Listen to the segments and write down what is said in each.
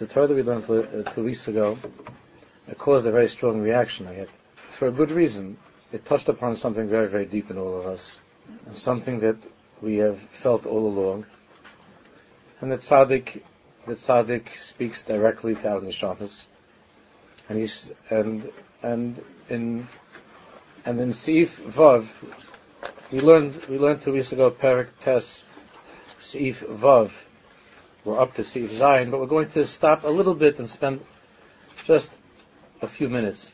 The Torah that we learned 2 weeks ago, it caused a very strong reaction. For a good reason. It touched upon something very, very deep in all of us, and something that we have felt all along, and that Tzaddik speaks directly to our neshamas, and in Seif Vav, we learned 2 weeks ago Perek Tes Seif Vav. We're up to Seif Zayin, but we're going to stop a little bit and spend just a few minutes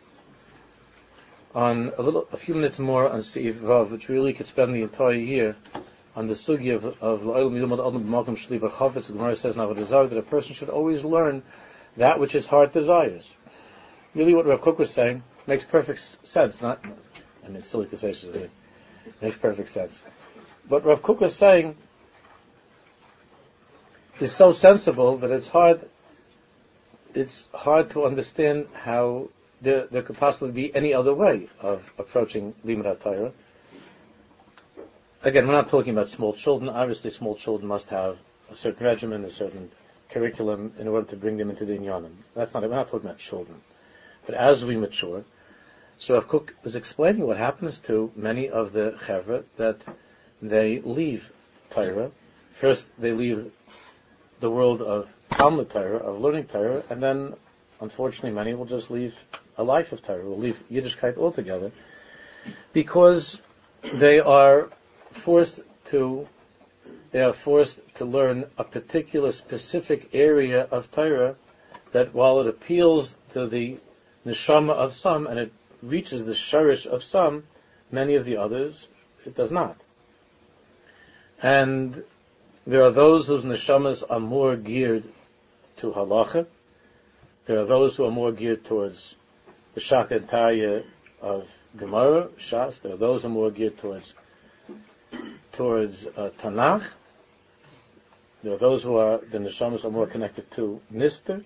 a few minutes more on Seif Vav, which really could spend the entire year on the sugi of L'olam Yilmad Adam B'Malkum Shli B'Chavetz. The Gemara says now that a person should always learn that which his heart desires. Really, what Rav Kook was saying makes perfect sense. It's silly to say it makes perfect sense. What Rav Kook was saying is so sensible that it's hard to understand how there could possibly be any other way of approaching Limud HaTorah. Again, we're not talking about small children. Obviously, small children must have a certain regimen, a certain curriculum in order to bring them into the Inyanim. We're not talking about children. But as we mature, so Rav Kook was explaining what happens to many of the Chevra, that they leave Torah. First, they leave the world of Talmud Torah, of learning Torah, and then, unfortunately, many will just leave a life of Torah, will leave Yiddishkeit altogether, because they are forced to learn a particular specific area of Torah that, while it appeals to the neshama of some and it reaches the sharish of some, many of the others it does not. And there are those whose neshamas are more geared to halacha. There are those who are more geared towards the Shach and Taya of Gemara, Shas. There are those who are more geared towards Tanakh. There are those the neshamas are more connected to Nister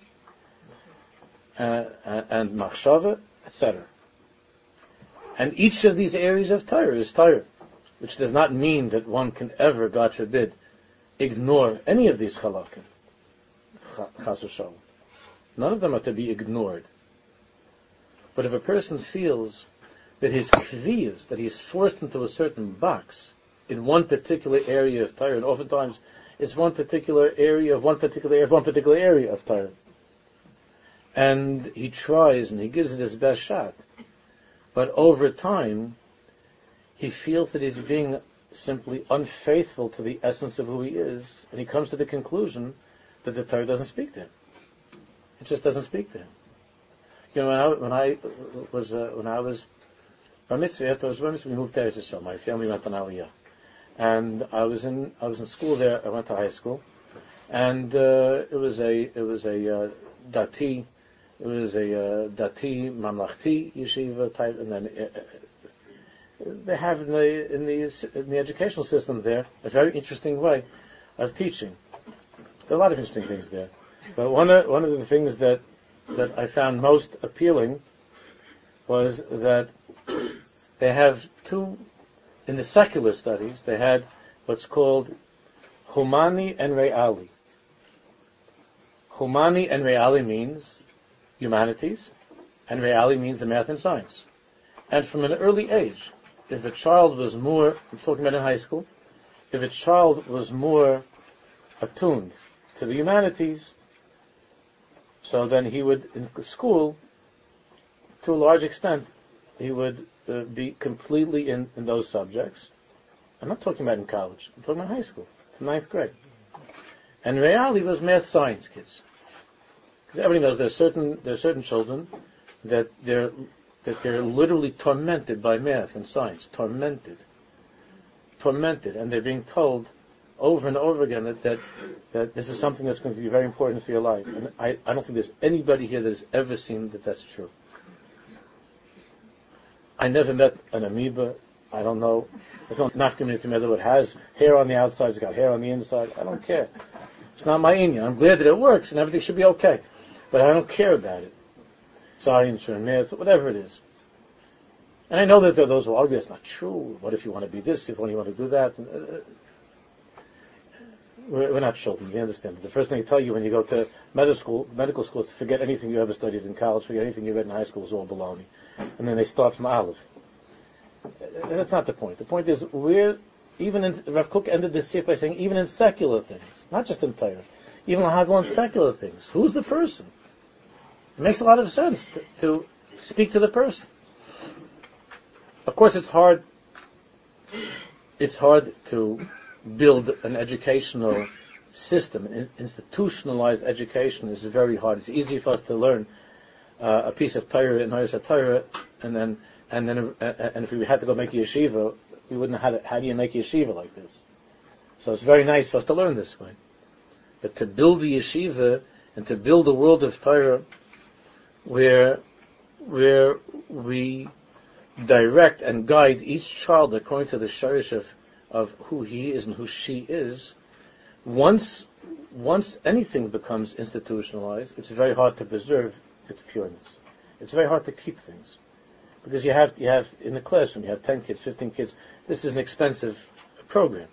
and Machshava, etc. And each of these areas of Torah is Torah, which does not mean that one can ever, God forbid, ignore any of these halakim. Chas v'shalom. None of them are to be ignored. But if a person feels that his kviyas, that he's forced into a certain box in one particular area of Torah, and oftentimes it's one particular area of Torah, and he tries and he gives it his best shot, but over time he feels that he's being simply unfaithful to the essence of who he is, and he comes to the conclusion that the Torah doesn't speak to him. It just doesn't speak to him. You know, when I was bar mitzvah, after I was bar mitzvah, we moved to Eretz Yisrael. My family went on Aliyah, and I was in school there. I went to high school, and it was a dati mamlachti yeshiva type, and then they have in the educational system there a very interesting way of teaching. There are a lot of interesting things there, but one of the things that I found most appealing was that they have two, in the secular studies, they had what's called Humani and Reali. Humani and Reali means humanities, and Reali means the math and science. And from an early age, if a child was more, I'm talking about in high school, if a child was more attuned to the humanities, so then he would, in school, to a large extent, he would be completely in those subjects. I'm not talking about in college, I'm talking about high school, to 9th grade. And Reali was math science kids. Because everybody knows there's certain children that they're literally tormented by math and science, tormented, and they're being told over and over again that this is something that's going to be very important for your life. And I don't think there's anybody here that has ever seen that that's true. I never met an amoeba. I don't know. There's no nafkamina tomato that has hair on the outside, it's got hair on the inside. I don't care. It's not my inyan. I'm glad that it works and everything should be okay. But I don't care about it. Science or math, whatever it is. And I know that there are those who argue that's not true. What if you want to be this? If you want to do that? We're not children. We understand. The first thing they tell you when you go to medical school is to forget anything you ever studied in college, forget anything you read in high school is all baloney. And then they start from Aleph. And that's not the point. The point is, Rav Kook ended this sif by saying, even in secular things, not just in Torah, even in secular things, who's the person? It makes a lot of sense to speak to the person. Of course, it's hard to build an educational system. Institutionalized education is very hard. It's easy for us to learn a piece of Torah in Hoyas Torah, and if we had to go make a yeshiva, we wouldn't know how do you make a yeshiva like this. So it's very nice for us to learn this way. But to build a yeshiva and to build a world of Torah where we direct and guide each child according to the sharish of who he is and who she is, once anything becomes institutionalized, it's very hard to preserve its pureness. It's very hard to keep things. Because you have in the classroom, you have 10 kids, 15 kids, this is an expensive program.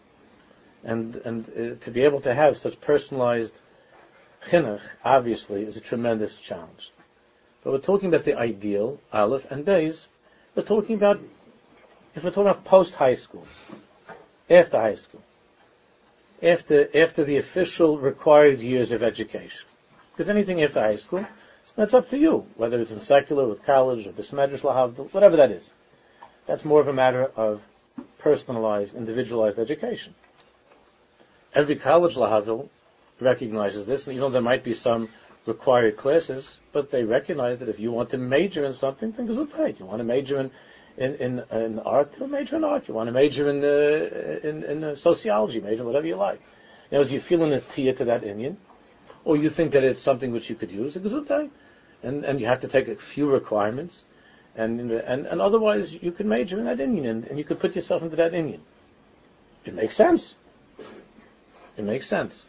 And to be able to have such personalized chinuch, obviously, is a tremendous challenge. But we're talking about the ideal, Aleph and Beis. If we're talking about post-high school, after high school, after the official required years of education. Because anything after high school, that's up to you, whether it's in secular, with college, or besmedrash lahavdil, whatever that is. That's more of a matter of personalized, individualized education. Every college lahavdil recognizes this, and there might be some required classes, but they recognize that if you want to major in something, then gesundheit. You want to major in art, then major in art. You want to major in sociology, major in whatever you like. As you feel an attiyah to that Indian, or you think that it's something which you could use, gesundheit, and you have to take a few requirements, and otherwise you can major in that Indian, and you could put yourself into that Indian. It makes sense. It makes sense.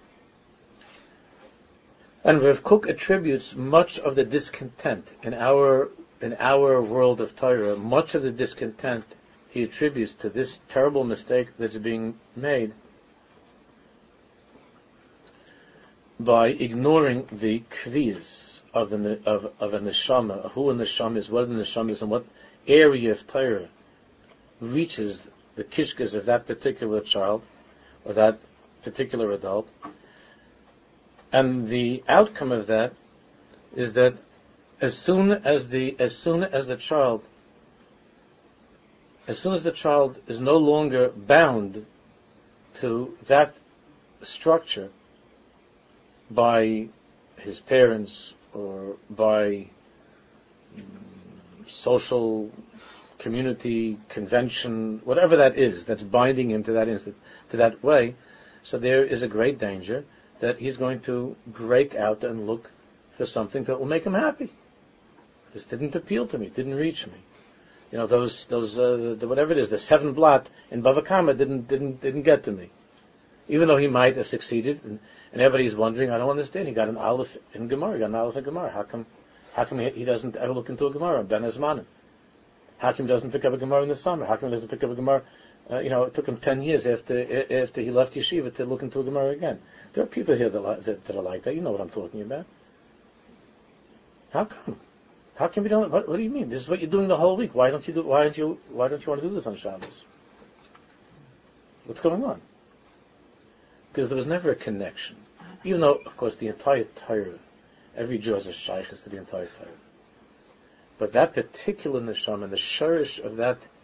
And Rav Kook attributes much of the discontent in our world of Torah, much of the discontent he attributes to this terrible mistake that's being made by ignoring the kviyas of a neshama, of who a neshama is, what a neshama is, and what area of Torah reaches the kishkas of that particular child or that particular adult. And the outcome of that is that as soon as the child is no longer bound to that structure by his parents or by social community convention, whatever that is, that's binding him to that way, so there is a great danger that he's going to break out and look for something that will make him happy. This didn't appeal to me, it didn't reach me. Those whatever it is, the 7 blot in Bava Kama didn't get to me. Even though he might have succeeded, and everybody's wondering, I don't understand. He got an Aleph in Gemara. How come he doesn't ever look into a Gemara? Ben Azmanim. How come he doesn't pick up a Gemara in the summer? How come he doesn't pick up a Gemara? It took him 10 years after he left yeshiva to look into a Gemara again. There are people here that are like that. You know what I'm talking about. How come? How come you don't? What do you mean? This is what you're doing the whole week. Why don't you want to do this on Shabbos? What's going on? Because there was never a connection. Even though, of course, the entire Torah, every Jew has a shaykhus to the entire Torah. But that particular neshama, the sharish of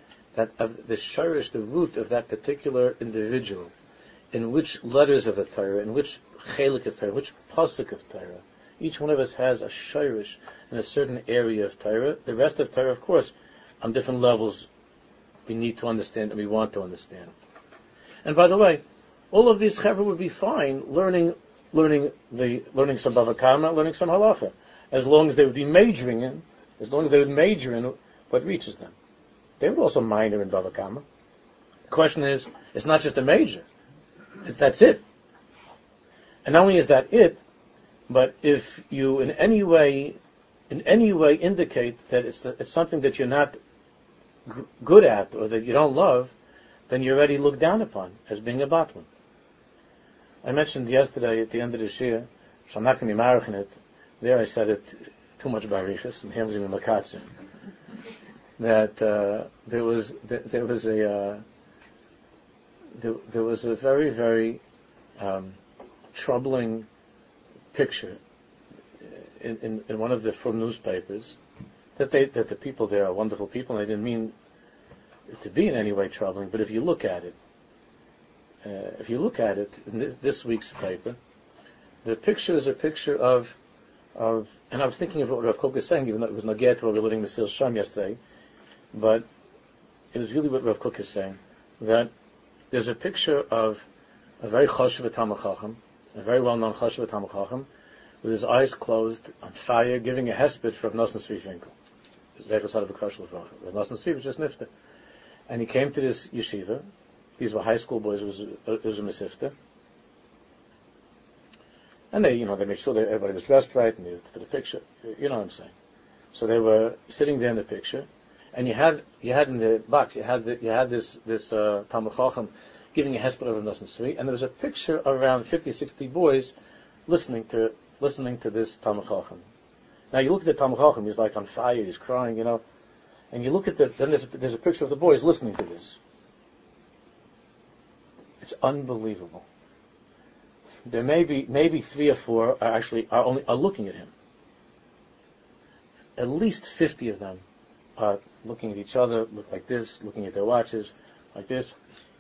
the root of that particular individual, in which letters of the Torah, in which chelik of Torah, which pasuk of Torah, each one of us has a shirish in a certain area of Torah. The rest of Torah, of course, on different levels, we need to understand and we want to understand. And by the way, all of these chevra would be fine learning some Bava Kama, learning some halacha, as long as they would major in what reaches them. They would also minor in Bava Kama. The question is, it's not just a major. That's it. And not only is that it, but if you in any way indicate that it's something that you're not good at or that you don't love, then you're already looked down upon as being a batlan. I mentioned yesterday at the end of this year, so I'm not going to be married in it. There I said it too much barichas, and here I'm going to be makatzer. That there was a very, very troubling picture in one of the from newspapers that the people there are wonderful people, and I didn't mean it to be in any way troubling. But if you look at it in this week's paper, the picture is a picture of, and I was thinking of what Rav Kook is saying, even though it was Nagir to what we were learning Mesil Sham yesterday, but it was really what Rav Kook is saying, that there's a picture of a very chashuv Talmid Chacham, a very well-known chashuv Talmid Chacham, with his eyes closed, on fire, giving a hesped for Nosson Tzvi Finkel. Nosson Tzvi was just nifta. And he came to this yeshiva. These were high school boys. It was a mesifta. And they made sure that everybody was dressed right and for the picture. You know what I'm saying. So they were sitting there in the picture, and you had in the box you had this Talmid Chacham giving a hesped of Nosson Tzvi, and there was a picture of around 50, 60 boys listening to this Talmid Chacham. Now you look at the Talmid Chacham, he's like on fire, he's crying, and you look at then there's a picture of the boys listening to this. It's unbelievable. There may be 3 or 4 are looking at him. At least 50 of them are looking at each other, look like this, looking at their watches, like this,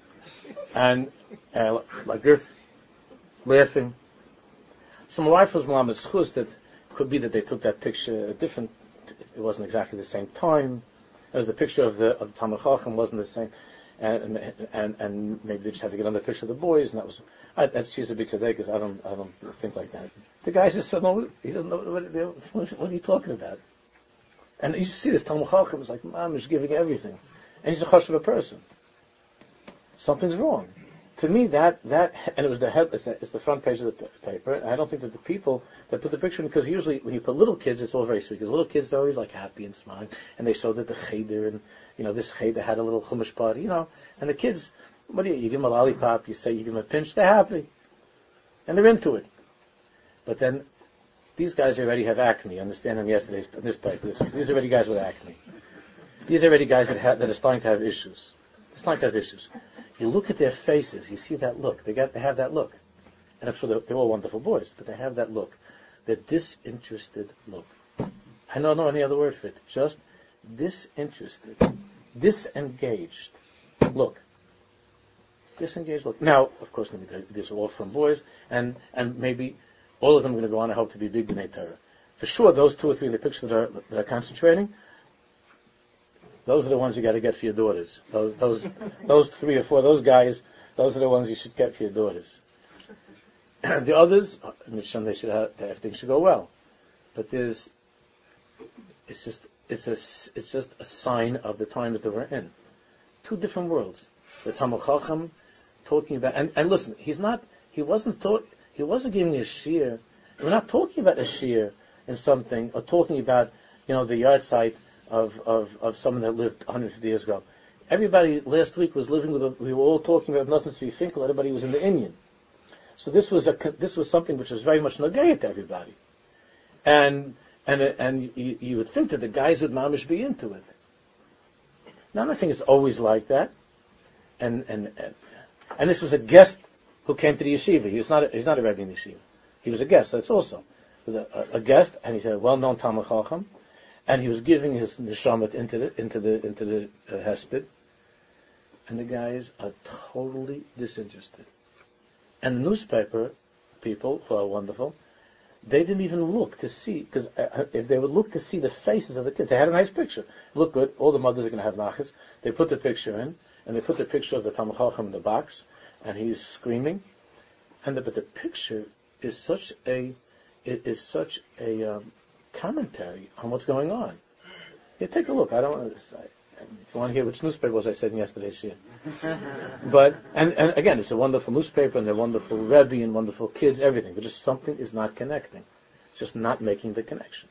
and like this, laughing. So my wife was Malamed Schus that could be that they took that picture it wasn't exactly the same time as the picture of the Talmid Chacham wasn't the same, and maybe they just had to get on the picture of the boys, and that was she's a big tzaddik, because I don't think like that. The guy just said no, he doesn't know what are you talking about. And you see this Talmid Chacham is like Mamish giving everything, and he's a chashuv person. Something's wrong. To me, that and it was the head. It's the front page of the paper. And I don't think that the people that put the picture in, because usually when you put little kids, it's all very sweet. Because little kids, they're always like happy and smiling, and they show that the cheder and this cheder had a little chumash party, and the kids, what do you give them a lollipop? You give them a pinch, they're happy, and they're into it. But then these guys already have acne. Understand in yesterday's newspaper. These are already guys with acne. These are already guys that are starting to have issues. They're starting to have issues. You look at their faces, you see that look. They have that look. And I'm sure they're all wonderful boys, but they have that look. They're disinterested look. I don't know any other word for it. Just disinterested. Disengaged look. Disengaged look. Now, of course, these are all from boys, and maybe all of them are going to go on, I hope, to be big B'nai Torah. For sure, those 2 or 3 in the pictures that are concentrating, those are the ones you got to get for your daughters. Those 3 or 4, those guys, those are the ones you should get for your daughters. The others, they should have, everything should go well. But it's just a sign of the times that we're in. 2 different worlds. The Talmid Chacham talking about, and listen, he wasn't giving a shiur. We're not talking about a shiur in something, or talking about, the yard site of someone that lived 150 years ago. Everybody last week was living we were all talking about Nosson Tzvi Finkel. Everybody was in the Inyan. So this was something which was very much nagaya to everybody, and you would think that the guys would mamish be into it. Now I'm not saying it's always like that, and this was a guest who came to the yeshiva. He's not a rebbe in the yeshiva. He was a guest. That's also a guest, and he's a well-known Talmid Chacham. And he was giving his neshamat into the hesped, and the guys are totally disinterested. And the newspaper people, who are wonderful, they didn't even look to see, because if they would look to see the faces of the kids, they had a nice picture. Look good. All the mothers are going to have nachas. They put the picture in, and they put the picture of the Talmid Chacham in the box, and he's screaming. But the picture is such a commentary on what's going on. Yeah, take a look. I don't. If you want to hear which newspaper was I said in yesterday's year. But and again, it's a wonderful newspaper, and they're wonderful rebbe and wonderful kids, everything. But just something is not connecting. It's just not making the connection.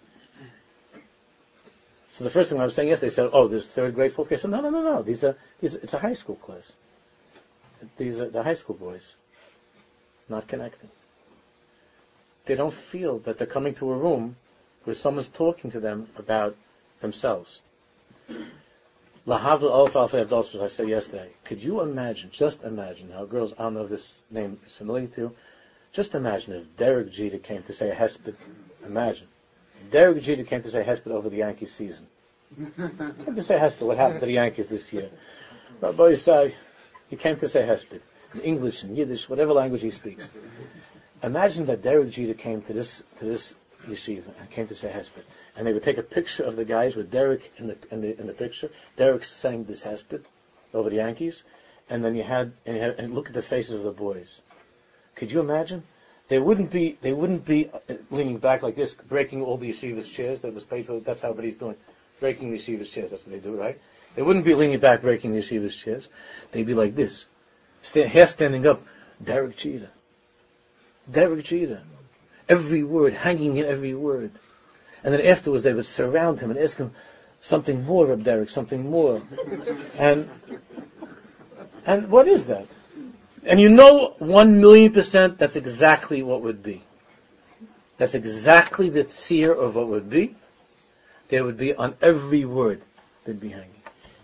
So the first thing I was saying yesterday, they said, "Oh, there's 3rd grade, 4th grade." So no. These are it's a high school class. These are the high school boys. not connecting. They don't feel that they're coming to a room where someone's talking to them about themselves. Lahavdil Alf Alfa Avdals, as I said yesterday. Could you imagine, just imagine, now girls, I don't know if this name is familiar to you, just imagine if Derek Jeter came to say a hesped. Imagine. Derek Jeter came to say hesped over the Yankees season. Came to say hesped, what happened to the Yankees this year. Rabbi Yisai, he came to say hesped. In English, in Yiddish, whatever language he speaks. Imagine that Derek Jeter came to this yeshiva and came to say hesped. And they would take a picture of the guys with Derek in the picture. Derek sang this hesped over the Yankees. And then you had look at the faces of the boys. Could you imagine? They wouldn't be leaning back like this, breaking all the yeshiva's chairs that was paid for. That's how everybody's doing, breaking the yeshiva's chairs. That's what they do, right? They wouldn't be leaning back, breaking the yeshiva's chairs. They'd be like this, hair standing up. Derek Jeter, Derek Jeter. Every word, hanging in every word. And then afterwards they would surround him and ask him something more of Derek, something more. And what is that? And 1,000,000% that's exactly what would be. That's exactly the seer of what would be. There would be on every word they'd be hanging.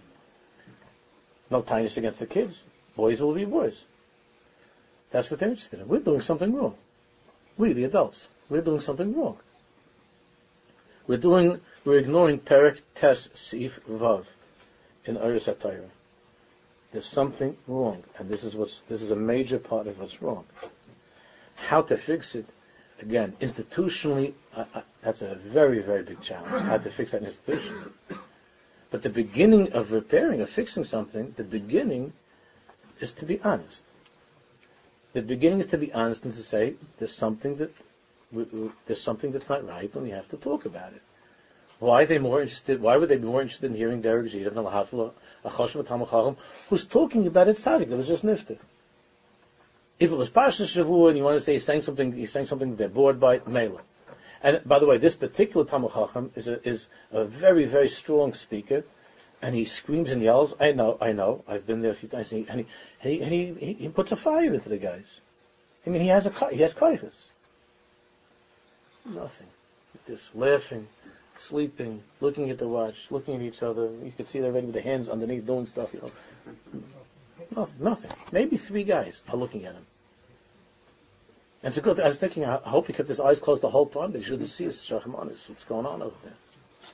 No tightness against the kids. Boys will be boys. That's what they're interested in. We're doing something wrong. We, the adults, we're doing something wrong. We're ignoring Perek Tes Seif Vav in Oros HaTorah. There's something wrong, and this is a major part of what's wrong. How to fix it? Again, institutionally, that's a very, very big challenge. How to fix that institutionally? But the beginning of repairing, of fixing something, the beginning is to be honest. The beginning is to be honest and to say there's something that's not right, and we have to talk about it. Why would they be more interested in hearing Derek Jeter than Lahafla Achoshev Talmud Chacham, who's talking about it tzaddik that was just nifter? If it was Parshas Shavua and you want to say he's saying something they're bored by, Mela. And by the way, this particular Talmud Chacham is a very, very strong speaker, and he screams and yells. I know. I've been there a few times, and he puts a fire into the guys. I mean, he has kaiches. Nothing. Just laughing, sleeping, looking at the watch, looking at each other. You can see they're already with their hands underneath doing stuff, Nothing. Maybe 3 guys are looking at him. And it's a good. I was thinking, I hope he kept his eyes closed the whole time. They shouldn't see us. What's going on over there?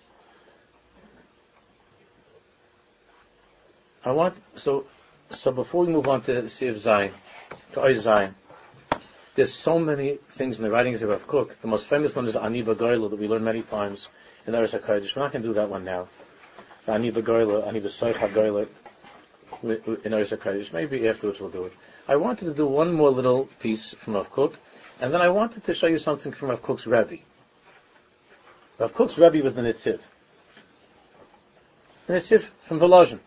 So before we move on to Siv Zayin, to Oy Zayin, there's so many things in the writings of Rav Kook. The most famous one is Ani B'Goyla that we learn many times in Eretz HaKodesh. We're not going to do that one now. Ani B'Goyla, Ani B'Soich HaGoyla in Eretz HaKodesh. Maybe afterwards we'll do it. I wanted to do one more little piece from Rav Kook, and then I wanted to show you something from Rav Kook's Rebbe. Rav Kook's Rebbe was the Netziv. The Netziv from Volozhin.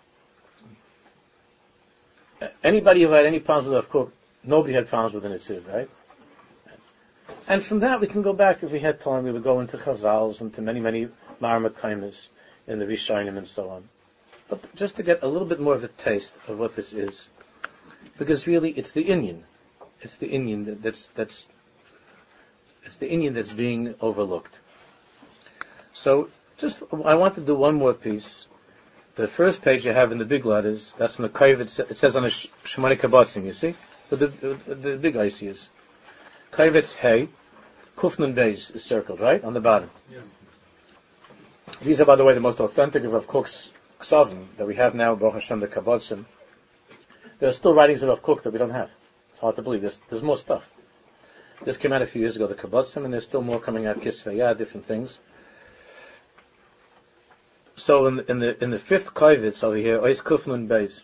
Anybody who had any problems with Rav Kook, nobody had problems with the Netziv, right? And from that we can go back, if we had time, we would go into Chazals and to many, many Marmak Kaimis in the Rishonim and so on. But just to get a little bit more of a taste of what this is, because really it's the Inyan. It's the Inyan it's the Inyan that's being overlooked. So I want to do one more piece. The first page you have in the big letters, that's from the Kaivet. It says on the Shemoni Kabbatzim, you see? The big IC is Kaivet's Hey, Kufnun Beis is circled, right? On the bottom. Yeah. These are, by the way, the most authentic of Rav Kook's Ksavim that we have now, Baruch Hashem, the Kabbatzim. There are still writings of Rav Kook that we don't have. It's hard to believe. There's more stuff. This came out a few years ago, the Kabbatzim, and there's still more coming out, Kisvei, different things. So in the 5th Kaivetz over here, Ois Kufnun Beis,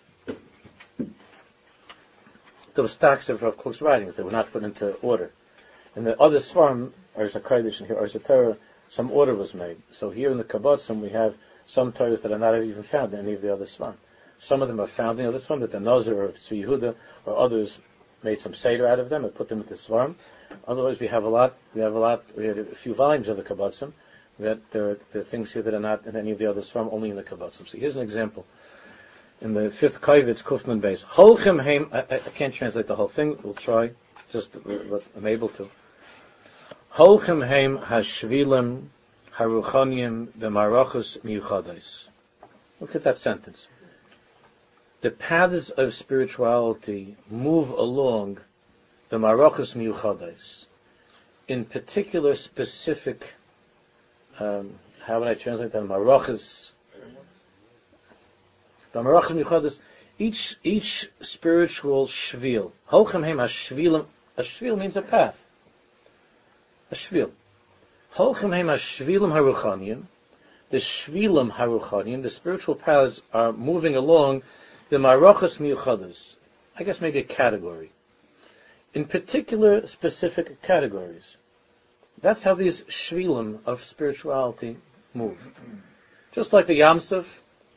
there were stacks of Rav Kook's writings that were not put into order. In the other Svarim, Ois HaKodesh, and here Ois HaTorah, some order was made. So here in the Kabbatzim we have some Torahs that are not even found in any of the other Svarim. Some of them are found in the other Svarim, that the Nazir or Tzvi Yehuda or others made some Seder out of them and put them into Svarim. Otherwise we have a few volumes of the Kabbatzim. That there are things here that are not in any of the other Svarim, only in the Kabbatzim. So here's an example. in the fifth Kovetz Kufman base. Holchem heim. I can't translate the whole thing. We'll try, just what I'm able to. Holchem heim hashvilim haruchaniim b'marachos miyuchadais. Look at that sentence. The paths of spirituality move along the marachos miyuchadais in particular, specific. How would I translate that? Marachos. The marachos miyuchadais. Each spiritual shvil. Holchem heim hashvilim. A shvil means a path. A shvil. Holchem heim hashvilim haruchaniim. The shvilim haruchaniim, the spiritual paths, are moving along the marachos miyuchadais. I guess maybe a category. In particular, specific categories. That's how these shvilim of spirituality move. Just like the Yamsuf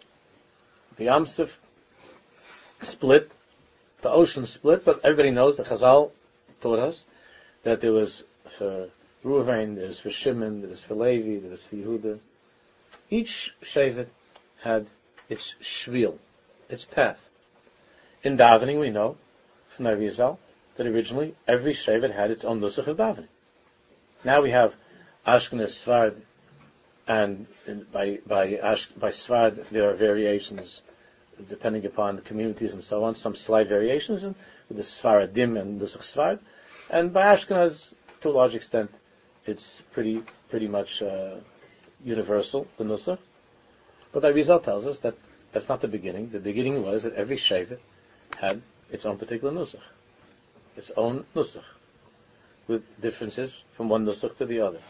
split, the ocean split, but everybody knows, the Chazal taught us, that there was for Reuven, there was for Shimon, there was for Levi, there was for Yehuda. Each shevet had its shvil, its path. In davening, we know from Rabbi Yisrael that originally every shevet had its own nusach of davening. Now we have Ashkenaz, Sfard, and by Sfard there are variations depending upon the communities and so on. Some slight variations with the Sfaradim and nusach Sfard, and by Ashkenaz, to a large extent, it's pretty much universal, the nusach. But the Rizal tells us that that's not the beginning. The beginning was that every shevet had its own particular nusach, its own nusach, with differences from one nusach to the other.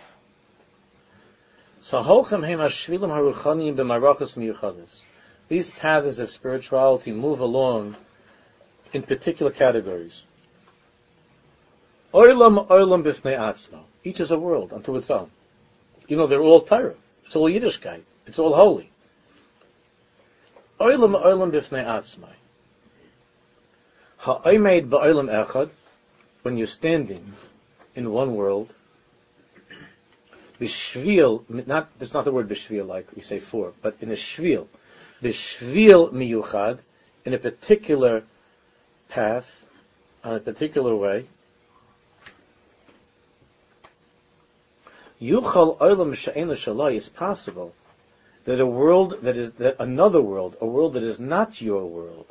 So holchem heim hashvilim haruchaniim b'marachos miyuchadis. These paths of spirituality move along in particular categories. Olam b'fnei atzmo. Each is a world unto its own. You know, they're all Torah. It's all Yiddishkeit. It's all holy. Olam b'fnei atzmai. Ha'omeid ba'olam echad. When you're standing in one world, b'shvil, that's not the word b'shvil like we say for, but in a shvil. B'shvil miyuchad, in a particular path, on a particular way. Yuchal olam she'en l'shalai, is possible that another world, a world that is not your world,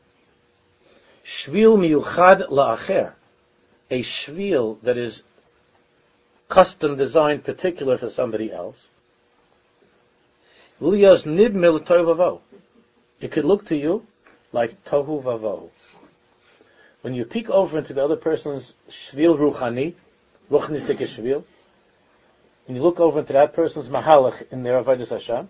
shvil miyuchad la'acher, a shvil that is custom designed particular for somebody else, liyas nidmil tohu vavo. It could look to you like tohu vavo. When you peek over into the other person's shvil ruchnistik shvil, when you look over into that person's mahalach in their avodas Hashem,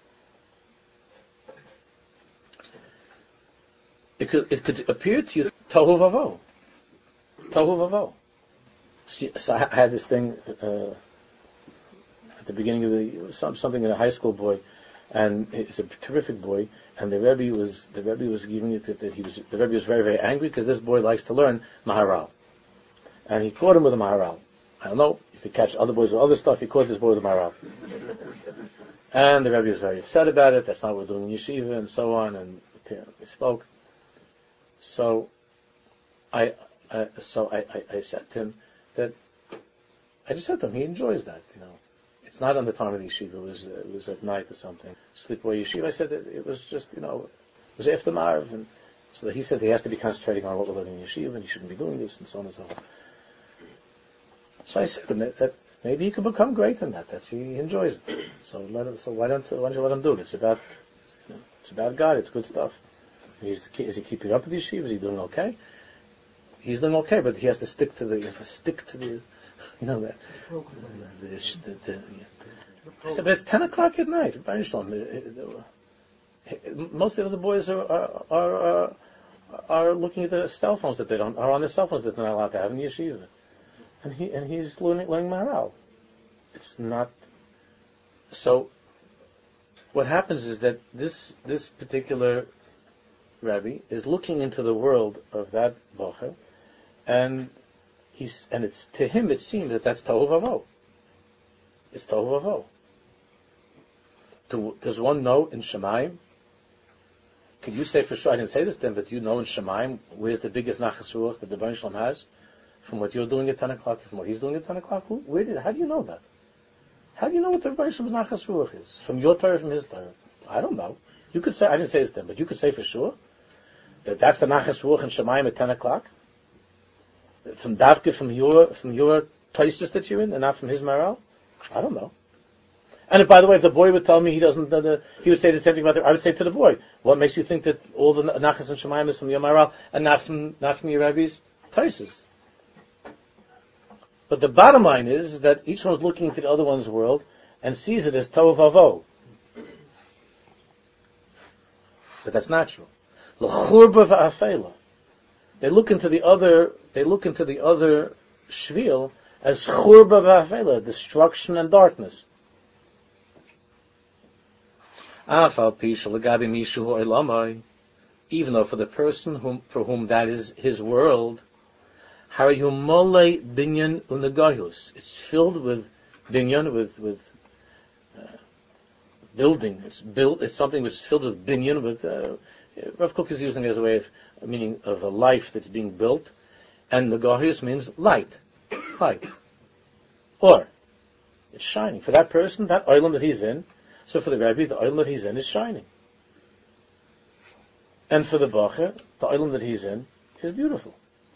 it could appear to you tohu vavo. Tohu vavo. So I had this thing at the beginning of something in a high school boy, and he's a terrific boy. And the Rebbe was giving it that the Rebbe was very, very angry because this boy likes to learn Maharal, and he caught him with a Maharal. I don't know. You could catch other boys with other stuff. He caught this boy with a Maharal, and the Rebbe was very upset about it. That's not what we're doing in yeshiva, and so on. And he spoke. So I said to him that he enjoys that, you know. It's not on the time of the yeshiva, it was at night or something. Sleepaway yeshiva. I said that it was just, you know, it was after Marv, and so that he said he has to be concentrating on what we're learning in yeshiva, and he shouldn't be doing this, and so on and so on. So I said to him that maybe he could become great in that. He enjoys it. So why don't you let him do it? It's about God. It's good stuff. Is he keeping up with the yeshiva? Is he doing okay? He's doing okay, but he has to stick to the, you know, I said, but it's 10 o'clock at night. Most of the boys are looking at the cell phones are on the cell phones that they're not allowed to have in the yeshiva. And he's learning Maharal. It's not, so what happens is that this particular Rabbi is looking into the world of that bocher, and it's to him it seems that that's tohu vavo. It's tohu vavo. Does one know in Shemayim Can you say for sure? I didn't say this then, but you know in Shemaim where's the biggest nachas ruach that the Rebbeinu Shalom has? From what you're doing at 10 o'clock, from what he's doing at 10 o'clock? How do you know that? How do you know what the Rebbeinu Shalom's nachas ruach is? From your Torah, from his Torah? I don't know. You could say, I didn't say this then, but you could say for sure that that's the nachas ruach in Shemaim at 10 o'clock? From Davke, from your places that you're in, and not from his maral? I don't know. And if, by the way, if the boy would tell me he doesn't, he would say the same thing about I would say to the boy, what makes you think that all the nachas and Shemaim is from your maral and not from your Rebbe's places? But the bottom line is that each one's looking into the other one's world and sees it as tohu vavohu. But that's natural. L'churba va'afela. They look into the other shvil as churba va'afela, destruction and darkness. Even though for the person for whom that is his world, it's filled with binyan, with building. It's something which is filled with binyan. With Rav Kook is using it as a way of meaning of a life that's being built, and negayus means light, or it's shining for that person, that olam that he's in. So for the Rebbe, the olam that he's in is shining. And for the Bacher, the olam that he's in is beautiful.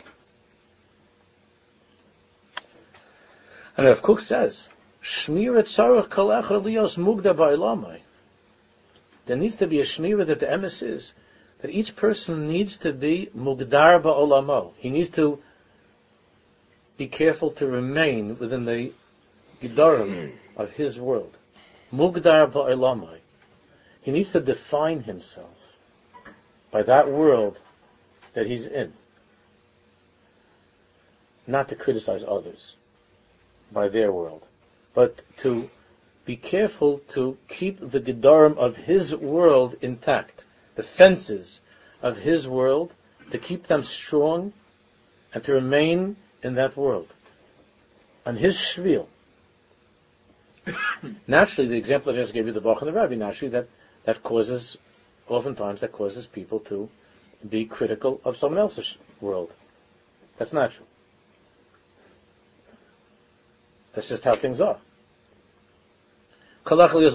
And Rav Kook says, Shmira tzarech kol echad liyos mugda ba'olamai. There needs to be a shmira that the emes is, that each person needs to be mugdar ba'olamo. He needs to be careful to remain within the gidarim of his world. Mugdar ba'olamai. He needs to define himself by that world that he's in. Not to criticize others by their world, but to be careful to keep the gedarim of his world intact, the fences of his world, to keep them strong and to remain in that world, on his shvil. Naturally, the example that I just gave you, the Bach and the Rabbi, naturally oftentimes that causes people to be critical of someone else's world. That's natural. That's just how things are. If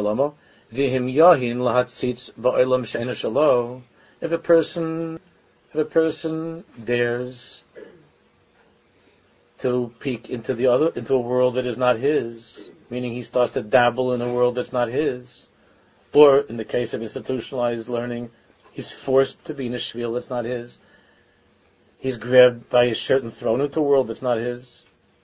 a person dares to peek into a world that is not his, meaning he starts to dabble in a world that's not his, or in the case of institutionalized learning, he's forced to be in a shvil that's not his. He's grabbed by his shirt and thrown into a world that's not his.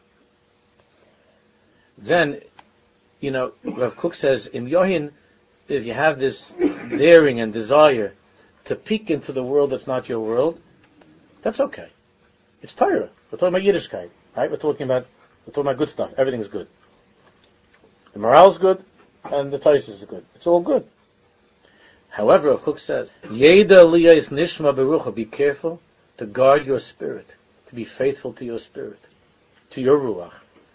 Then, Rav Kook says, in Yohin, if you have this daring and desire to peek into the world that's not your world, that's okay. It's Torah. We're talking about Yiddishkeit, right? We're talking about good stuff. Everything's good. The morale's good, and the Torah is good. It's all good. However, Rav Kook says, Yeda liyais nishma berucha, be careful to guard your spirit, to be faithful to your spirit, to your ruach.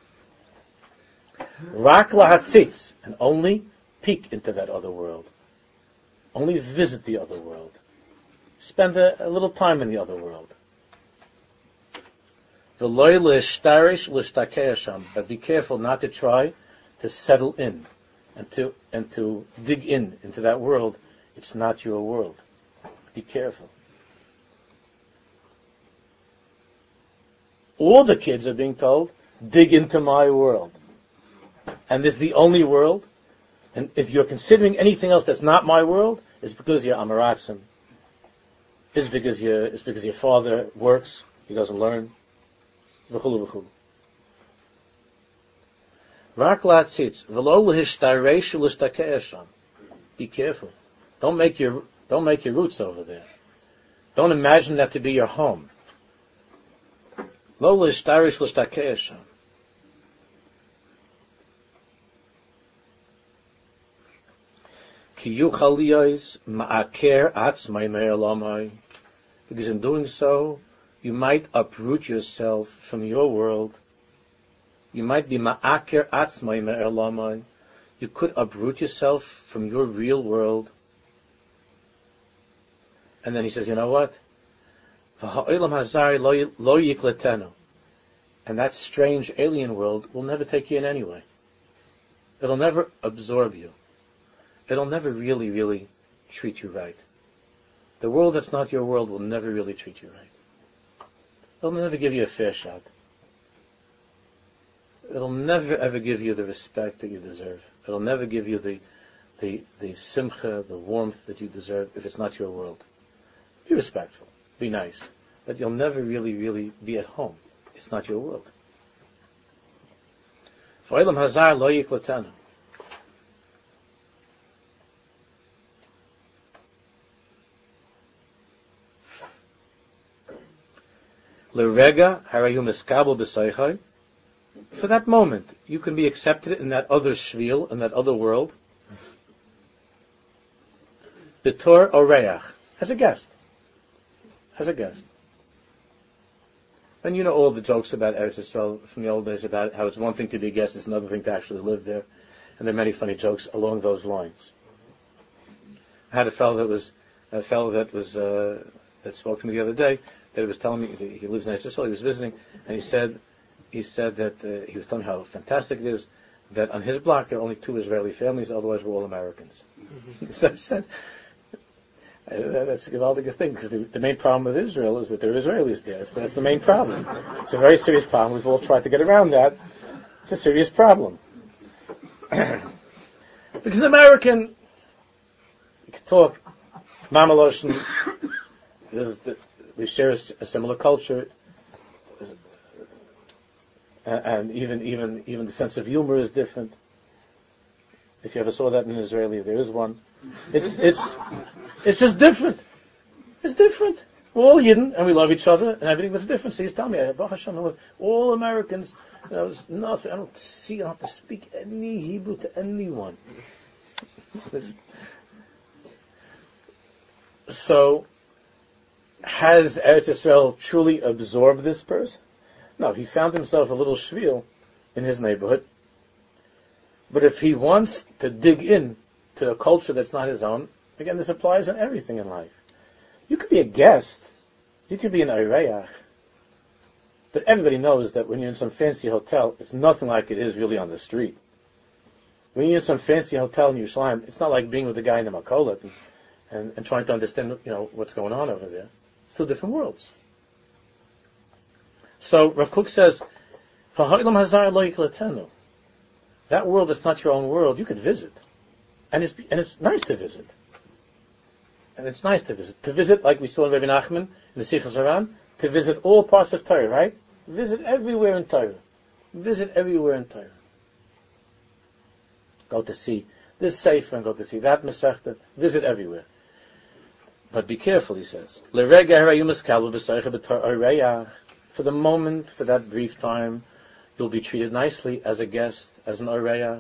Rak lahatzitz, and only peek into that other world. Only visit the other world. Spend a little time in the other world. V'loy l'shtarish l'shtakei, but be careful not to try to settle in and to dig into that world. It's not your world. Be careful. All the kids are being told, dig into my world. And this is the only world. And if you're considering anything else that's not my world, it's because you're amaratzim. It's because your father works, he doesn't learn. V'chulu v'chulu. Rak latzitz, v'lo l'hishtaresh l'shtakei sham. Be careful. Don't make your roots over there. Don't imagine that to be your home. Lo l'hishtaresh l'shtakei sham. Because in doing so, you might uproot yourself from your world. You might be ma'aker atzmai me'elamai. You could uproot yourself from your real world. And then he says, you know what? V'ha'olam hazar lo yikletenu. And that strange alien world will never take you in anyway. It'll never absorb you. It'll never really, really treat you right. The world that's not your world will never really treat you right. It'll never give you a fair shot. It'll never ever give you the respect that you deserve. It'll never give you the simcha, the warmth that you deserve if it's not your world. Be respectful. Be nice. But you'll never really, really be at home. It's not your world. Fa'olam hazar lo yikletenu. L'rega harayu miskabel b'soichai. For that moment, you can be accepted in that other shvil, in that other world. B'tor oreach, as a guest. As a guest. And you know all the jokes about Eretz Yisrael from the old days about how it's one thing to be a guest, it's another thing to actually live there. And there are many funny jokes along those lines. I had a fellow that spoke to me the other day that was telling me that he lives in Eretz Yisrael. He was visiting, and he said that he was telling me how fantastic it is that on his block there are only 2 Israeli families, otherwise we're all Americans. So I said, that's a gewaldige thing, because the main problem with Israel is that there are Israelis there. That's the main problem. It's a very serious problem. We've all tried to get around that. It's a serious problem. Because an American, you can talk Mamaloshin, we share a similar culture, and even the sense of humor is different. If you ever saw that in an Israeli, there is one. It's just different. It's different. We're all Yidden, and we love each other, and everything, but it's different. So he's telling me, Baruch Hashem, all Americans, it's nothing. I don't have to speak any Hebrew to anyone. So, has Eretz Yisrael truly absorbed this person? No, he found himself a little shvil in his neighborhood. But if he wants to dig in to a culture that's not his own, again, this applies in everything in life. You could be a guest, you could be an oreach, but everybody knows that when you're in some fancy hotel, it's nothing like it is really on the street. When you're in some fancy hotel in Yerushalayim, it's not like being with the guy in the Makolet and trying to understand, what's going on over there. It's 2 different worlds. So Rav Kook says, "V'ha'olam hazar lo yikletenu." That world that's not your own world, you could visit, and it's nice to visit. And it's nice to visit. To visit, like we saw in Rabbi Nachman in the Sichos Haran, to visit all parts of Torah, right? Visit everywhere in Torah. Visit everywhere in Torah. Go to see this Sefer and go to see that Masechta. Visit everywhere. But be careful, he says. For the moment, for that brief time, you'll be treated nicely as a guest, as an oreach.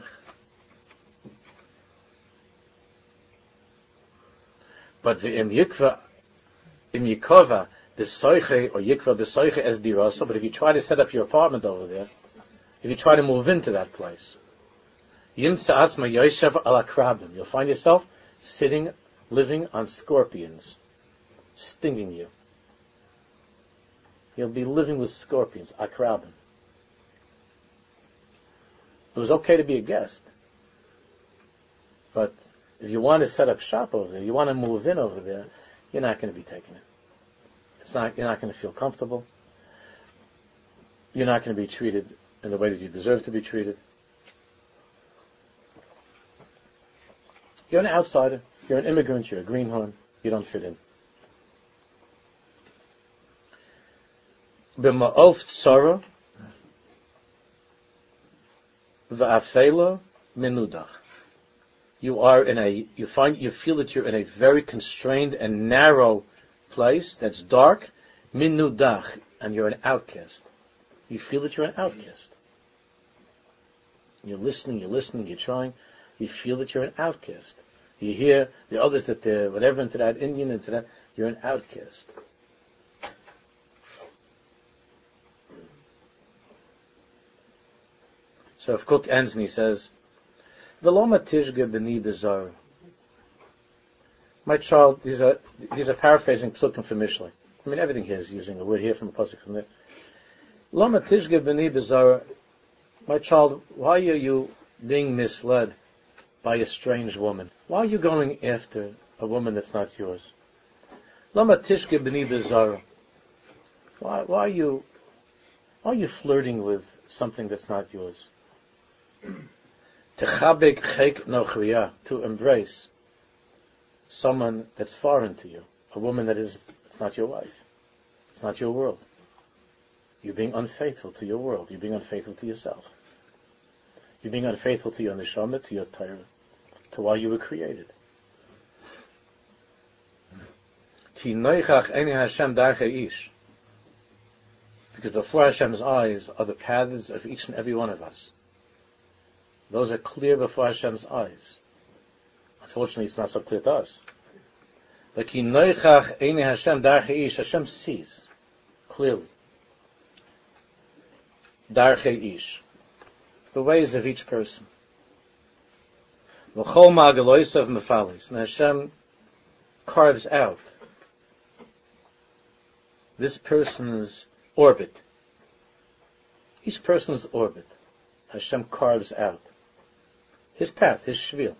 But im yikva b'soiche or yikva b'soiche as dirasa. But if you try to set up your apartment over there, if you try to move into that place, yimtza atzma yoshev ala krabim, you'll find yourself living on scorpions, stinging you. You'll be living with scorpions, akrabim. It was okay to be a guest, but if you want to set up shop over there, you want to move in over there, you're not going to be taking it. You're not going to feel comfortable. You're not going to be treated in the way that you deserve to be treated. You're an outsider. You're an immigrant. You're a greenhorn. You don't fit in. B'ma'of tzara v'afela minudach. You feel that you're in a very constrained and narrow place that's dark, minudach, and you're an outcast. You feel that you're an outcast. You're listening, you're trying. You feel that you're an outcast. You hear the others that they're whatever into that Indian, into that, you're an outcast. So if Cook ends and he says, V'lo matishge b'ni b'zar. My child, these are paraphrasing Psukim from Mishlei. I mean, everything here is using a word here from a pasuk from there. Lama tishge b'ni b'zara. My child, why are you being misled by a strange woman? Why are you going after a woman that's not yours? Lama tishge b'ni b'zara. Why are you flirting with something that's not yours? Techabek chek nochriya, to embrace someone that's foreign to you, a woman it's not your wife, it's not your world. You're being unfaithful to your world. You're being unfaithful to yourself. You're being unfaithful to your neshama, to your Torah, to why you were created. Ki noichach eni Hashem darchei ish. Because before Hashem's eyes are the paths of each and every one of us. Those are clear before Hashem's eyes. Unfortunately, it's not so clear to us. But ki noichach eni Hashem darchei ish. Hashem sees clearly. Darchei ish, the ways of each person. V'chol ma'agaloisav mefalis, and Hashem carves out this person's orbit. Each person's orbit, Hashem carves out his path, his shvil.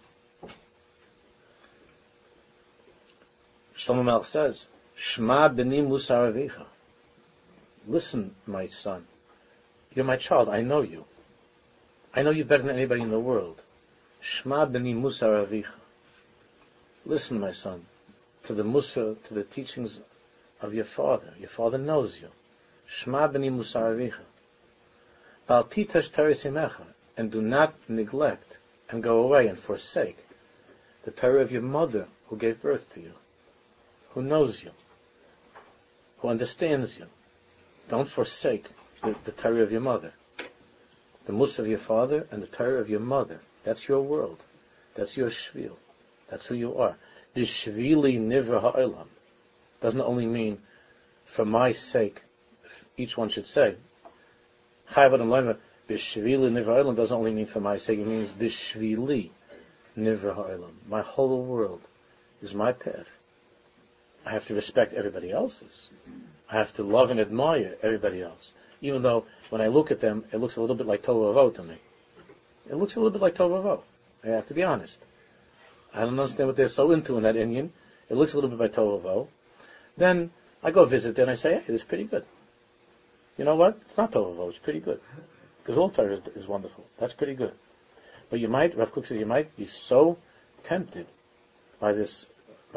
Shlomo Melech says, "Shma b'ni musar avicha." Listen, my son. You're my child. I know you. I know you better than anybody in the world. Shma b'ni musar avicha. Listen, my son, to the musar, to the teachings of your father. Your father knows you. Shma b'ni musar avicha. Bal titash teres imecha, and do not neglect and go away and forsake the Torah of your mother who gave birth to you, who knows you, who understands you. Don't forsake the Torah of your mother, the Musa of your father, and the Torah of your mother. That's your world. That's your shvil. That's who you are. B'shvili nivra ha'olam doesn't only mean for my sake. Each one should say, Chayavadam lema b'shvili nivra ha'olam doesn't only mean for my sake. It means b'shvili nivra ha'olam. My whole world is my path. I have to respect everybody else's. I have to love and admire everybody else. Even though when I look at them, it looks a little bit like Tohu Vavoh to me. It looks a little bit like Tohu Vavoh. I have to be honest. I don't understand what they're so into in that Indian. It looks a little bit like Tohu Vavoh. Then I go visit there and I say, hey, it's pretty good. You know what? It's not Tohu Vavoh, it's pretty good. Because all Torah is wonderful. That's pretty good. But you might, Rav Kook says, you might be so tempted by this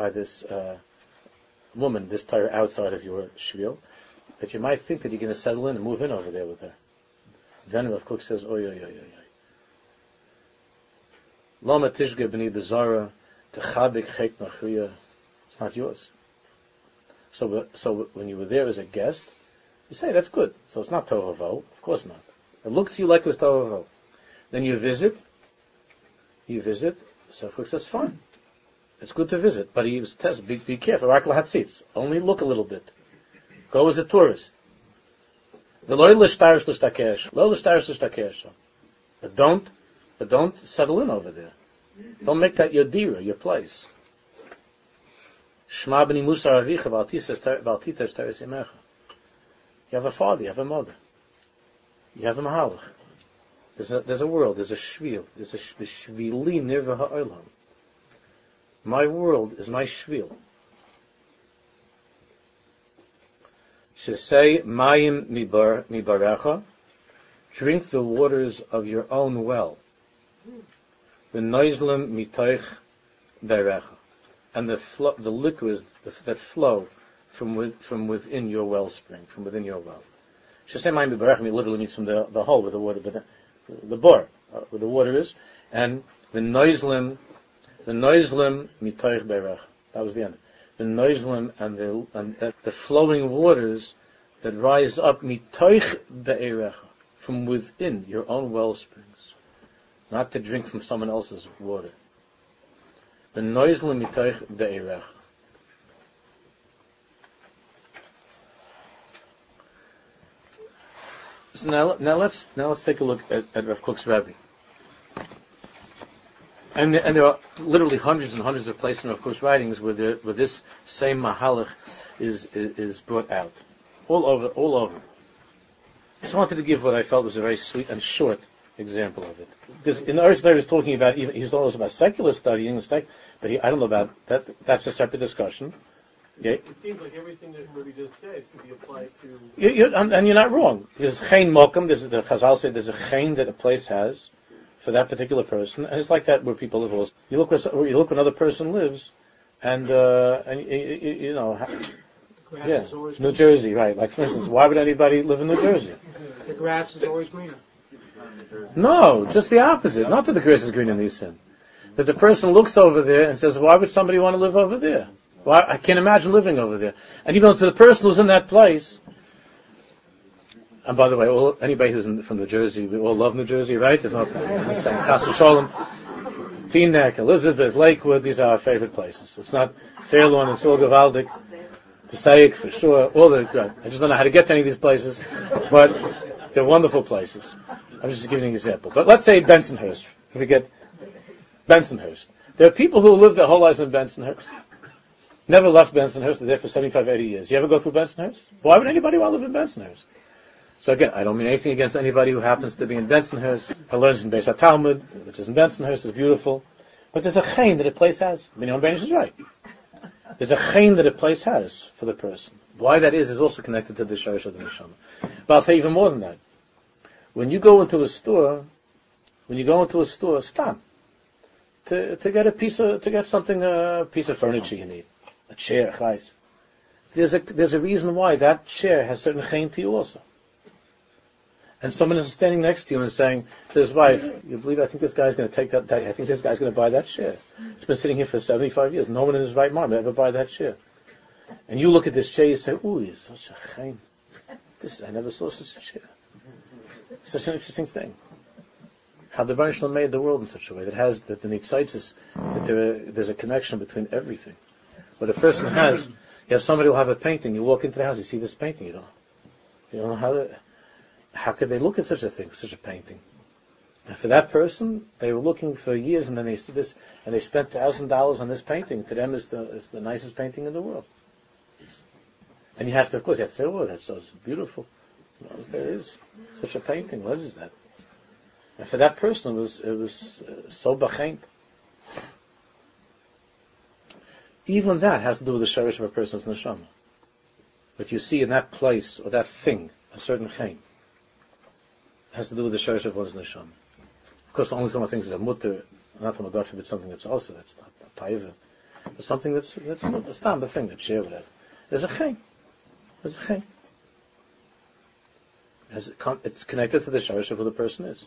woman, this Torah outside of your shvil, that you might think that you're going to settle in and move in over there with her. Then Rav Kook says, oy, oy, oy, oy, oy. Lama tishge b'ni bezara, techabik chek nachriya. It's not yours. So when you were there as a guest, you say, that's good. So it's not Tohu Vavoh. Of course not. It looked to you like it was Tohu Vavoh. Then you visit, so Rav Kook says, fine. It's good to visit, but he was tested. Be careful. Rak lahatzitz. Only look a little bit. Go as a tourist. But don't settle in over there. Don't make that your dira, your place. You have a father, you have a mother. You have a mahalach. There's a world, there's a shvil. There's a shvili nirva ha'olam. My world is my shvil. Should say, Mayim mibarecha, drink the waters of your own well. The noizlim mitoich berecha, and the liquids that flow from within your wellspring, from within your well. Should say, Mayim mibarecha literally means from the hole where the water, the bore where the water is, and the noizlim mitoich berecha. That was the end. The noizlim and the flowing waters that rise up mitoich be'erecha, from within your own well springs, not to drink from someone else's water. The noizlim mitoich be'erecha. So now let's take a look at Rav Kook's Rebbe. And there are literally hundreds and hundreds of places in Rav Kook's writings where this same mahalach is brought out. All over. I just wanted to give what I felt was a very sweet and short example of it. Because in the Eretz he was talking about, he's talking about secular studying, but I don't know about that. That's a separate discussion. Okay? It seems like everything that we just said could be applied to... And you're not wrong. There's chen mokum, the Chazal say there's a chen that a place has for that particular person, and it's like that where people live also. You look where another person lives, and you know... Yeah, New Jersey, right. Like, for instance, why would anybody live in New Jersey? The grass is always greener. No, just the opposite. Not that the grass is greener in Nisan. That the person looks over there and says, why would somebody want to live over there? Well, I can't imagine living over there. And even to the person who's in that place, and by the way, anybody who's from New Jersey, we all love New Jersey, right? There's no Chas Shalom, Teaneck, Elizabeth, Lakewood, these are our favorite places. It's not Fairlawn, it's all Gavaldic. Passaic, for sure, I just don't know how to get to any of these places, but they're wonderful places. I'm just giving you an example. But let's say Bensonhurst. If we get Bensonhurst. There are people who live their whole lives in Bensonhurst. Never left Bensonhurst. They're there for 75, 80 years. You ever go through Bensonhurst? Why would anybody want to live in Bensonhurst? So again, I don't mean anything against anybody who happens to be in Bensonhurst. I learned in Beis HaTalmud, which is in Bensonhurst, is beautiful. But there's a chen that a place has. Binyamin Beinish is right. There's a chen that a place has for the person. Why that is also connected to the shayrish of the neshama. But I'll tell you even more than that. When you go into a store, stop to get a piece of furniture you need, a chair, chayes. There's a reason why that chair has certain chen to you also. And someone is standing next to you and saying to his wife, "You believe? I think this guy's going to take that. I think this guy's going to buy that chair. It's been sitting here for 75 years. No one in his right mind would ever buy that chair." And you look at this chair, you say, "Ooh, it's such a chen. I never saw such a chair. It's such an interesting thing. How the Rebbeinu Shalom made the world in such a way that the excites that there's a connection between everything. What a person has, you have somebody who will have a painting. You walk into the house, you see this painting. You don't know how could they look at such a thing, such a painting? And for that person, they were looking for years, and then they see this, and they spent $1,000 on this painting. To them, it's the nicest painting in the world. And you have to say, "Oh, that's so beautiful." No, there is such a painting. What is that? And for that person, it was so b'chein. Even that has to do with the shayrish of a person's neshama. What you see in that place or that thing, a certain chen, has to do with the shayrish of one's neshama. Of course, only some of the things that are mutter, not from a God forbid something that's also that's not taiva, but something that's not the thing, that share whatever. There's a chen. There's a chen. It's connected to the shayrish of who the person is.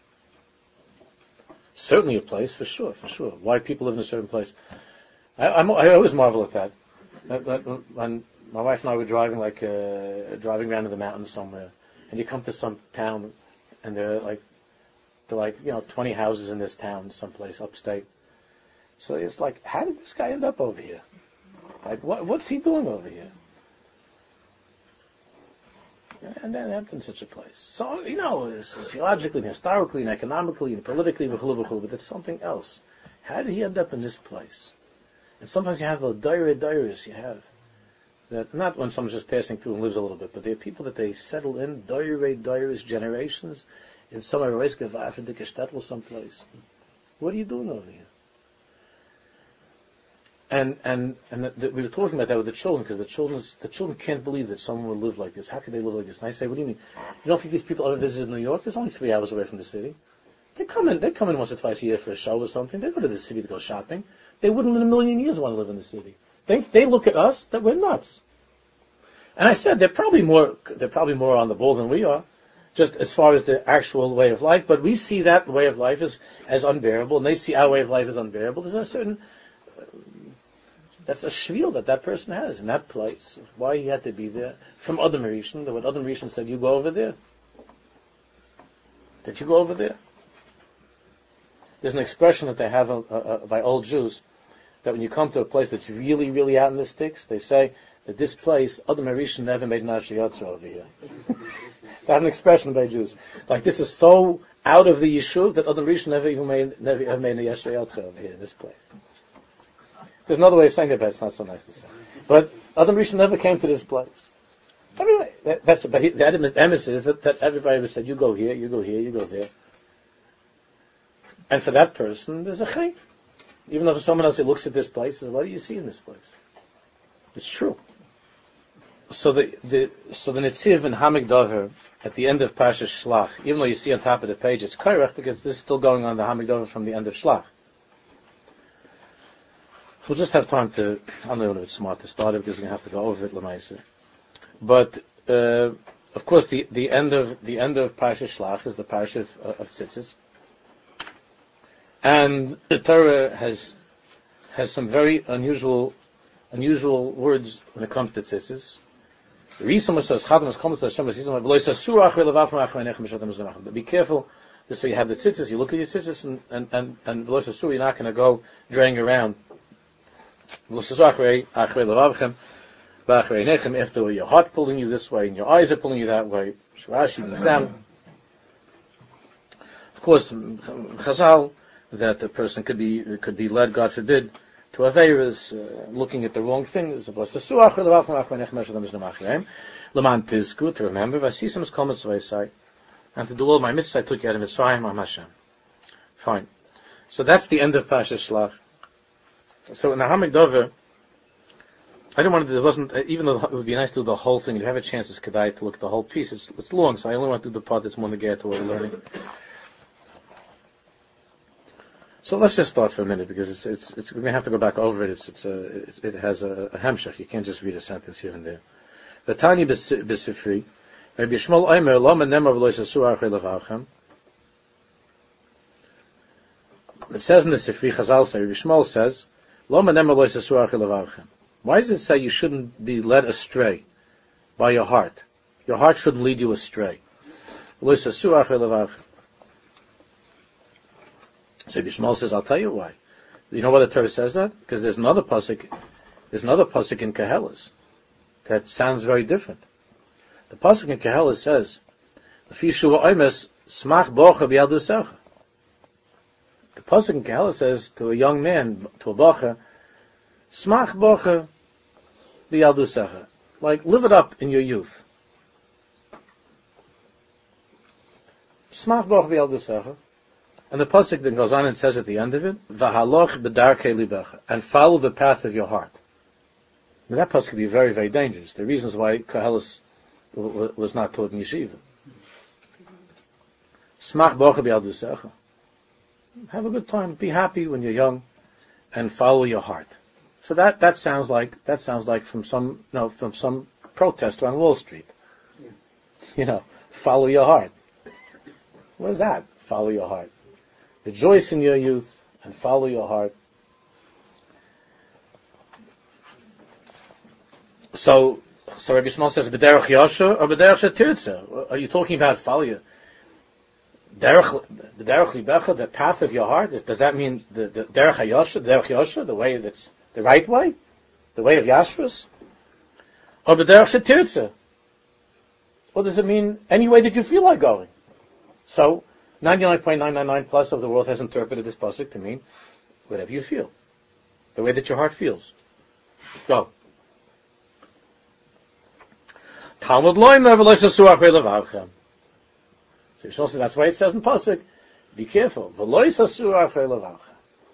Certainly a place, for sure. Why people live in a certain place. I always marvel at that. When my wife and I were driving driving around in the mountains somewhere, and you come to some town, and there are 20 houses in this town, someplace upstate. So it's like, how did this guy end up over here? Like, what's he doing over here? And then end up in such a place. So, sociologically, and historically, and economically, and politically, but it's something else. How did he end up in this place? And sometimes you have the diaries you have. That not when someone's just passing through and lives a little bit, but there are people that they settle in, diaries, generations, in some African shtetl someplace. What are you doing over here? And we were talking about that with the children, because the children can't believe that someone would live like this. How could they live like this? And I say, what do you mean? You don't think these people ever visited New York? It's only 3 hours away from the city. They come in once or twice a year for a show or something. They go to the city to go shopping. They wouldn't in a million years want to live in the city. They look at us that we're nuts. And I said they're probably more on the ball than we are, just as far as the actual way of life. But we see that way of life as unbearable, and they see our way of life as unbearable. There's a certain that's a shvil that person has in that place. Why he had to be there from Adam Rishon. What Adam Rishon said, you go over there. Did you go over there? There's an expression that they have by old Jews, that when you come to a place that's really, really out in the sticks, they say that this place, Adam Rishon never made Nashiyatza over here. That's an expression by Jews. Like this is so out of the Yishuv that Adam Rishon never have made a Yeshrei Yotzer over here in this place. There's another way of saying it, but it's not so nice to say. But Adam Rishon never came to this place. Anyway, the emes is that everybody was said, you go here, you go here, you go there. And for that person, there's a chai. Even though for someone else, he looks at this place, says, what do you see in this place? It's true. So the Netziv in Hamikdavar at the end of Parshas Shlach, even though you see on top of the page it's Kairach, because this is still going on the Hamikdavar from the end of Shlach. We'll just have time to, I don't know if it's smart to start it because we're going to have to go over it, Lamaisa. But, of course, the end of Parshas Shlach is the Parsha of Tzitzis. And the Torah has some very unusual words when it comes to Tzitzis. Be careful, just so you have the Tzitzis, you look at your Tzitzis, and you're not going to go draying around. After your heart pulling you this way and your eyes are pulling you that way. Of course, Chazal, that the person could be led, God forbid, to Aveiros, looking at the wrong things. To remember, and to do all my mitzvahs I took you out of Mitzrayim, I'm Hashem. Fine. So that's the end of Parshas Shlach. So in the Hamikdavar, I don't want to do, even though it would be nice to do the whole thing, if you have a chance, it's kedai to look at the whole piece. It's long, so I only want to do the part that's more negated to what we're learning. So let's just start for a minute, because it's we're going to have to go back over it. It has a hemshech. You can't just read a sentence here and there. The Tanya B'Sifri, Rabbi Yishmael Omer, Lo Menemar V'lo Yisasu Achrei Levavchem. It says in the Sifri, Chazal say, Rabbi Yishmael says, Lo Menemar V'lo Yisasu Achrei Levavchem. Why does it say you shouldn't be led astray by your heart? Your heart shouldn't lead you astray. V'lo Yisasu Achrei Levavchem. So Bishmal says, I'll tell you why. You know why the Torah says that? Because there's another pasuk in Kehelas that sounds very different. The pasuk in Kehelas says, the pasuk in Kehelas says to a young man, to a bacher, smach bocha b'yaldusecha. Like, live it up in your youth. Smach bocha b'yaldusecha. And the pasuk then goes on and says at the end of it, "V'haloch b'darkei libecha," and follow the path of your heart. Now that pasuk could be very, very dangerous. The reasons why Kehelas was not taught in yeshiva. Smach bocha b'yaldusecha. Have a good time. Be happy when you're young, and follow your heart. So that sounds like from some protester on Wall Street. Follow your heart. What is that? Follow your heart. Rejoice in your youth and follow your heart. So Rabbi Yishmael says, "B'derech Yasha or b'derech Shetirtza?" Are you talking about follow your derech libecha, the path of your heart? Does that mean the derech Yasha, the way that's the right way, the way of Yashvus, or b'derech Shetirtza? Or does it mean any way that you feel like going? So 99.999 plus of the world has interpreted this pasuk to mean whatever you feel, the way that your heart feels. Go. Talmud loymer v'lo yisasu achrei levavchem. So Yishmael says that's why it says in pasuk, be careful. V'lo yisasu achrei levavchem.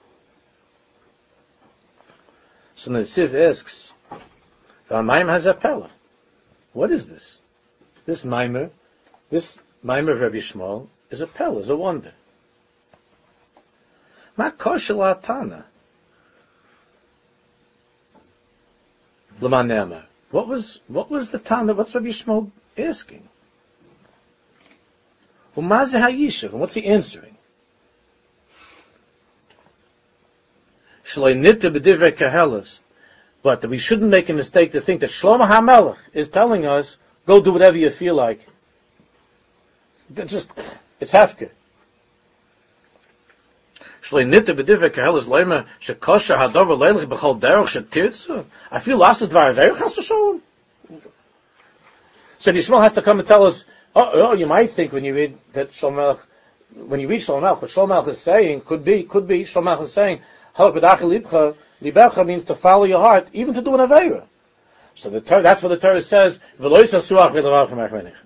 So the Netziv asks, "V'amayim has a pella. What is this? This maimer of Rabbi Yishmael is a pella, is a wonder. Ma kosher la'atana. L'man ne'amar. What was the Tana? What's Rabbi Yishmael asking? U'ma ze ha'yishav? And what's he answering? Shloi nita b'divrei Kehelas. But that we shouldn't make a mistake to think that Shlomo HaMelech is telling us, go do whatever you feel like. It's hefker. I feel lost at Dvar Aveirach. So Yishmael has to come and tell us You might think when you read that Shlomo Melech, when you read Shlomo Melech, what Shlomo Melech is saying could be Shlomo Melech is saying, Halak b'dachei libcha, libecha means to follow your heart, even to do an aveira. So that's what the Torah says, V'lo yisasuach v'levarach v'machmenich.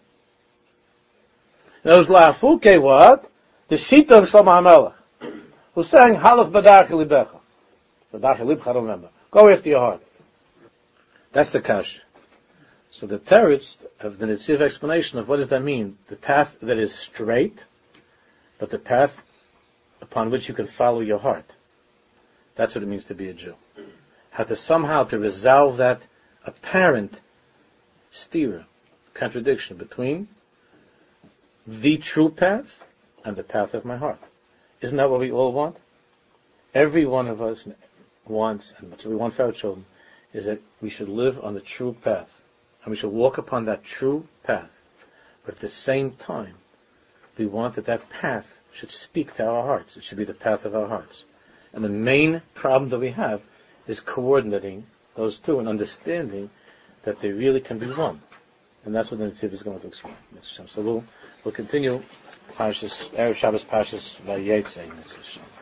Now, Lafuke what? The Shita of Shlomo HaMelech, who's saying, Halach b'dachei libecha. B'dachei libcha, I don't remember. Go after your heart. That's the kasha. So the teretz of the Netziv explanation of what does that mean? The path that is straight, but the path upon which you can follow your heart. That's what it means to be a Jew. How to somehow to resolve that apparent stira, contradiction between the true path and the path of my heart. Isn't that what we all want? Every one of us wants, and what we want for our children, is that we should live on the true path. And we should walk upon that true path. But at the same time, we want that path should speak to our hearts. It should be the path of our hearts. And the main problem that we have is coordinating those two and understanding that they really can be one. And that's what the Netziv is going to explain. So we'll continue Erev Shabbos Parshas Vayetze.